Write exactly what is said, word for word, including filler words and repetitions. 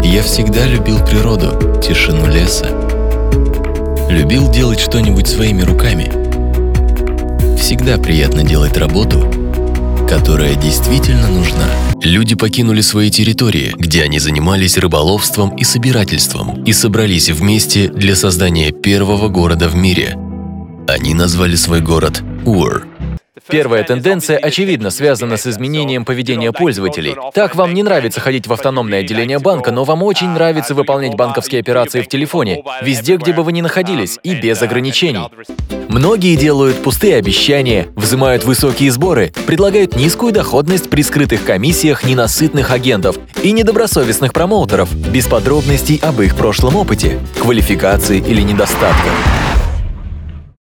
Я всегда любил природу, тишину леса. Любил делать что-нибудь своими руками. Всегда приятно делать работу, которая действительно нужна. Люди покинули свои территории, где они занимались рыболовством и собирательством, и собрались вместе для создания первого города в мире. Они назвали свой город Ур. Первая тенденция, очевидно, связана с изменением поведения пользователей. Так, вам не нравится ходить в автономное отделение банка, но вам очень нравится выполнять банковские операции в телефоне, везде, где бы вы ни находились, и без ограничений. Многие делают пустые обещания, взимают высокие сборы, предлагают низкую доходность при скрытых комиссиях ненасытных агентов и недобросовестных промоутеров, без подробностей об их прошлом опыте, квалификации или недостатках.